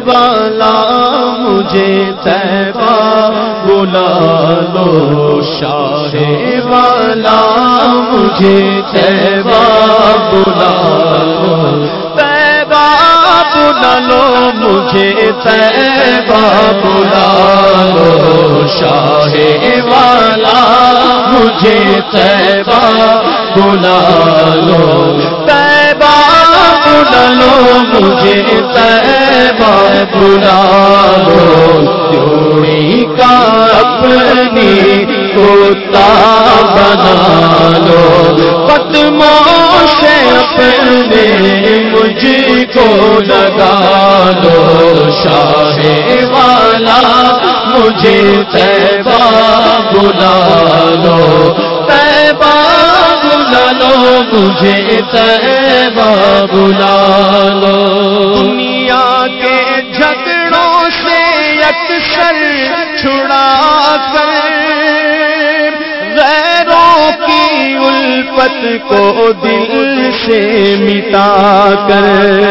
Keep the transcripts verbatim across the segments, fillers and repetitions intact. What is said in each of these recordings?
والا مجھے طیبہ بلا لو، شاہ والا مجھے طیبہ بلا لو، طیبہ بلا لو مجھے طیبہ بلا لو، شاہ والا مجھے طیبہ بلا لو، طیبہ بلا لو مجھے طیبہ بلا لو، جوڑی کا اپنی کتا بنا لو، قدموں سے اپنے مجھ کو لگا لو، شاہ والا مجھے طیبہ بلا لو، طیبہ بلا لو مجھے طیبہ بلا لو، دنیا کے جھگڑوں سے اکثر چھڑا کر، غیروں کی الفت کو دل سے مٹا کر،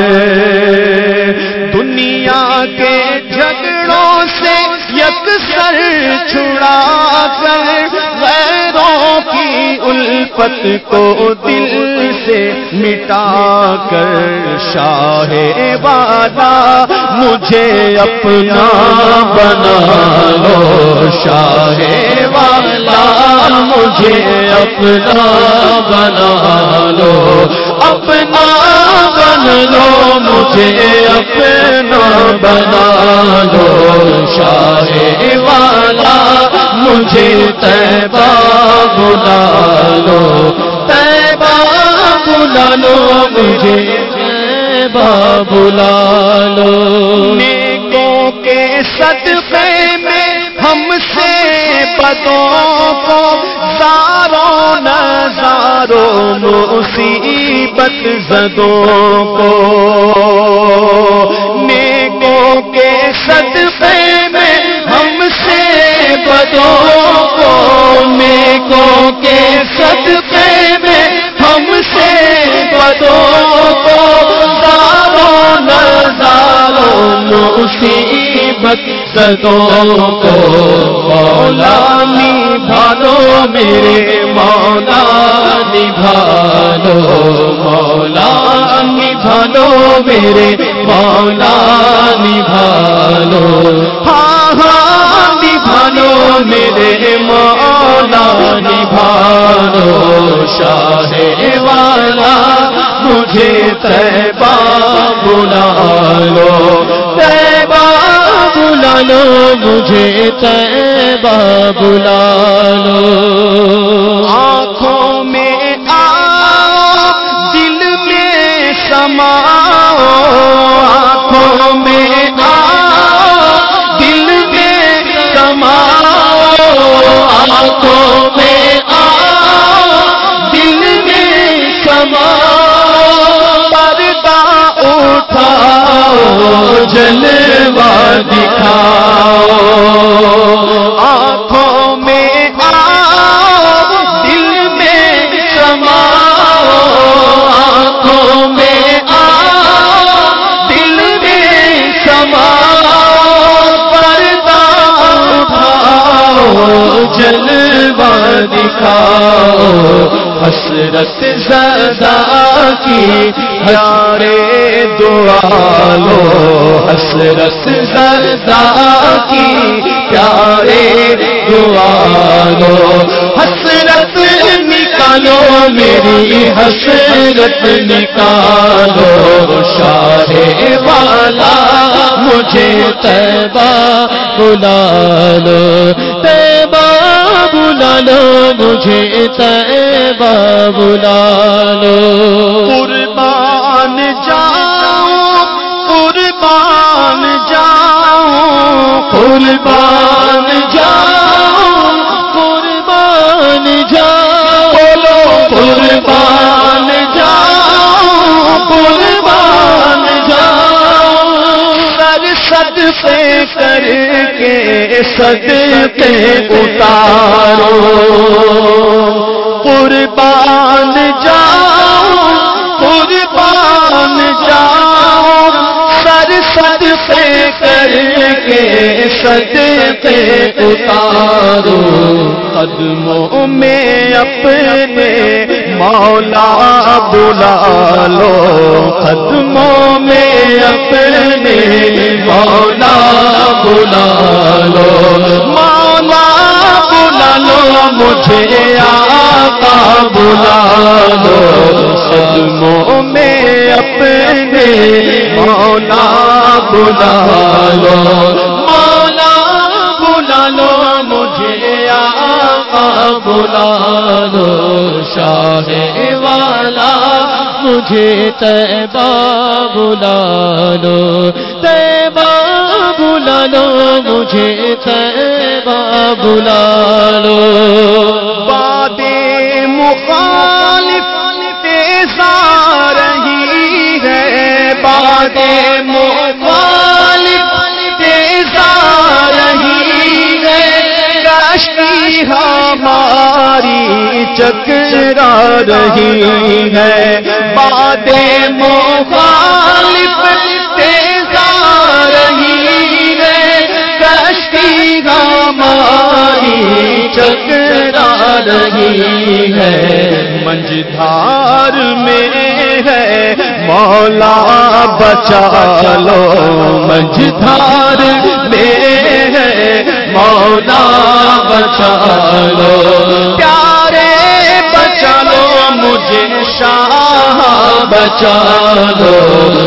دنیا کے جھگڑوں سے یکسر چھڑا کر، غیروں کی الفت کو دل سے مٹا کر، شاہ والا مجھے اپنا بنا لو، شاہ والا مجھے اپنا بنا لو، اپنا بن لو مجھے اپنا بنا لو، شاہ والا مجھے طیبہ بلا لو، طیبہ بلا لو مجھے طیبہ بلا لو، نیکوں کے صدقے میں ہم سے بدوں کو زاروں نظاروں مصیبت زدوں کو، نیکوں کے صدقے میں ہم سے بدوں کو، نیکوں کے صدقے میں ہم سے بدوں کو زاروں نظاروں مصیبت زدوں کو، مولا نبھالو میرے مولا نبھالو، مولا نبھالو میرے مولا نبھالو، ہاں ہاں نبھالو میرے مولا نبھالو، شاہ والا مجھے طیبہ بلا لو، طیبہ بلا لو مجھے طیبہ بلا لو، آنکھوں میں آؤ دل میں سماؤ، آنکھوں میں آؤ دل میں سماؤ، آنکھوں میں آؤ دل میں سماؤ، پردہ اٹھاؤ جلوہ دکھاؤ، آنکھوں میں آؤ دل میں سماؤ، آنکھوں میں آؤ دل میں سماؤ، پردہ اٹھاؤ جلوہ دکھاؤ، حسرت زدہ کی پیارے دعا لو، حسرت زدہ کی پیارے دعا لو، حسرت نکالو میری حسرت نکالو، شاہ والا مجھے طیبہ بلا لو، طیبہ بلا لو مجھے طیبہ بلا لو، قربان جاؤں قربان جاؤں قربان جاؤں قربان جاؤں، بولو قربان جاؤں قربان جاؤں، سر صدقے کر کے صدقے اتارو، قربان جاؤں قربان جاؤں، سر صدقے کر کے صدقے اتارو قدموں میں اپنے مولا بلا لو قدموں میں اپنے مولا بلا لو مولا بلا لو مجھے آقا بلا لو قدموں میں اپنے مولا بلا لو مولا بلا لو مجھے آقا بلا لو شاہ والا مجھے طیبہ بلا لو طیبہ بلا لو مجھے طیبہ بلا لو باد مخالف تیزا رہی ہے باد مخالف تیزا رہی ہے کشتی ہماری چکرا رہی ہے باد مخالف تیزا رہی ہے کشتی ہماری چکرا رہی ہے منجھار میں ہے مولا بچا لو منجھار میں ہے مولا بچا لو پیارے بچا لو مجھے شاہ بچا لو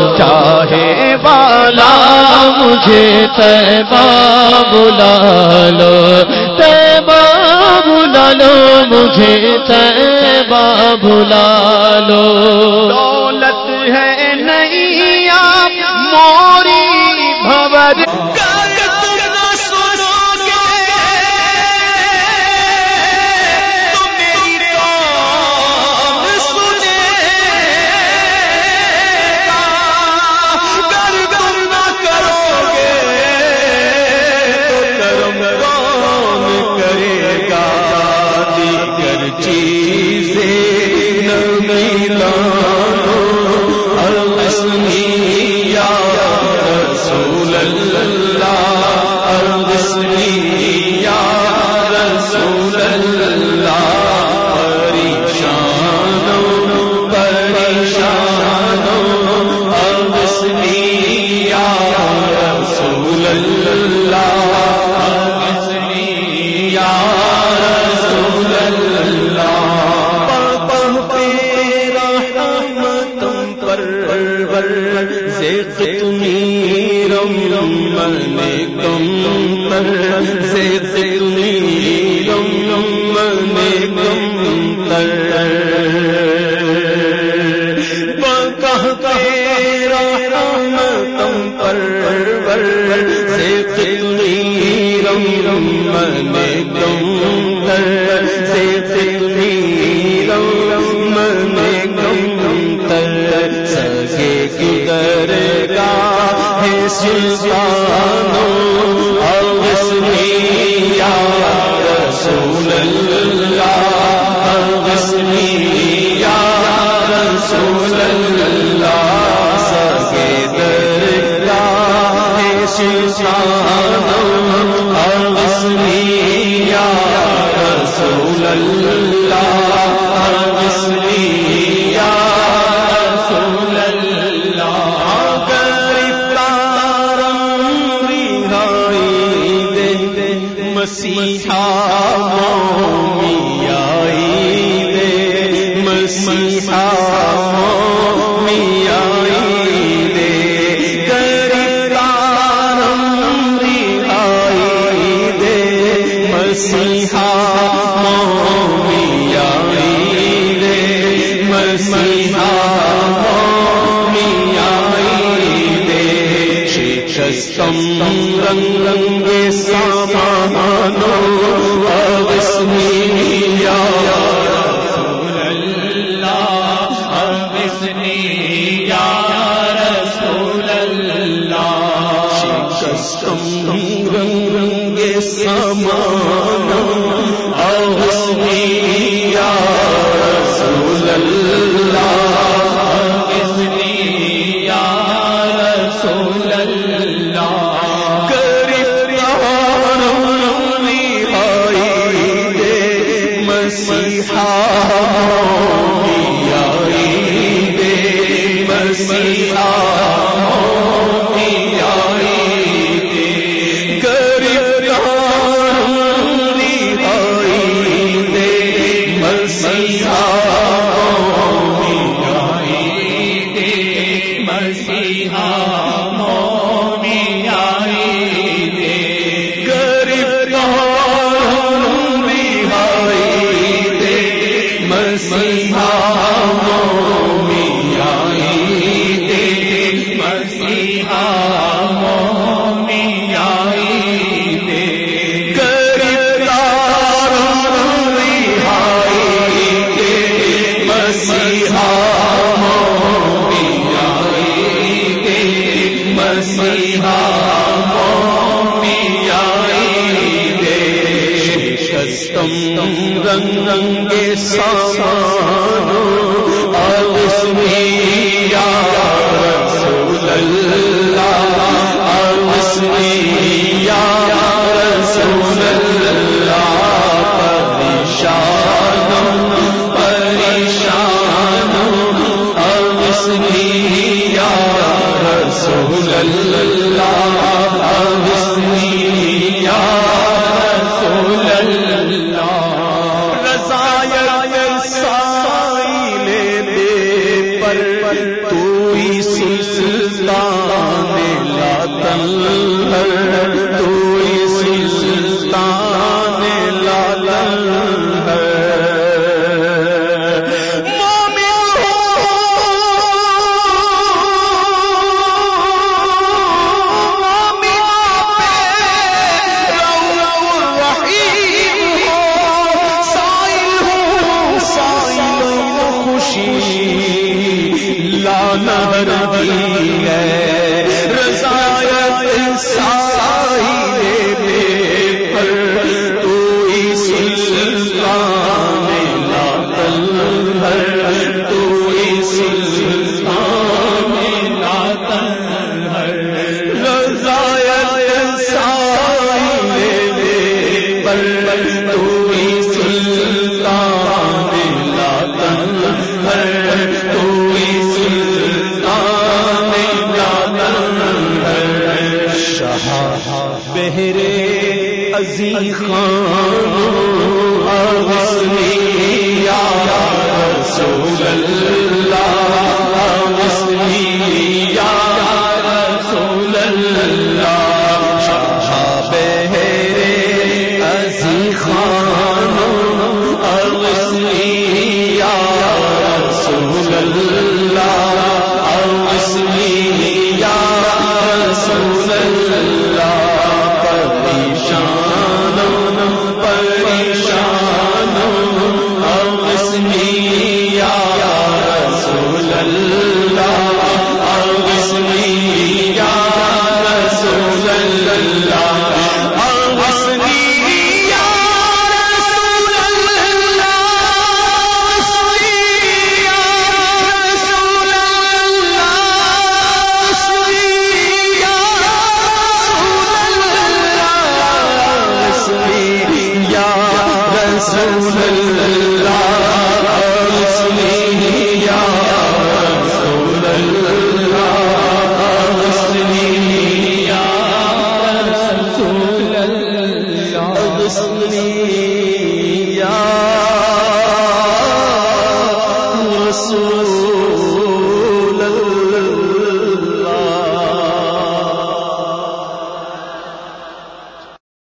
چاہے والا مجھے طیبہ بلا لو طیبہ بلا لو مجھے طیبہ بلا لو دولت ہے نہیں آپ موری بھور رسول اللہ رنگ رنگ سامانو آغسنی یا رسول اللہ آغسنی یا رسول اللہ پریشانم پریشانم آغسنی یا رسول اللہ آغسنی یا رسول اللہ بہرے عزیز خان آغسنی یا رسول اللہ آغسنی یا رسول اللہ شاہ بہرے عزیز خان آغسنی یا رسول اللہ آغسنی یا رسول اللہ رسول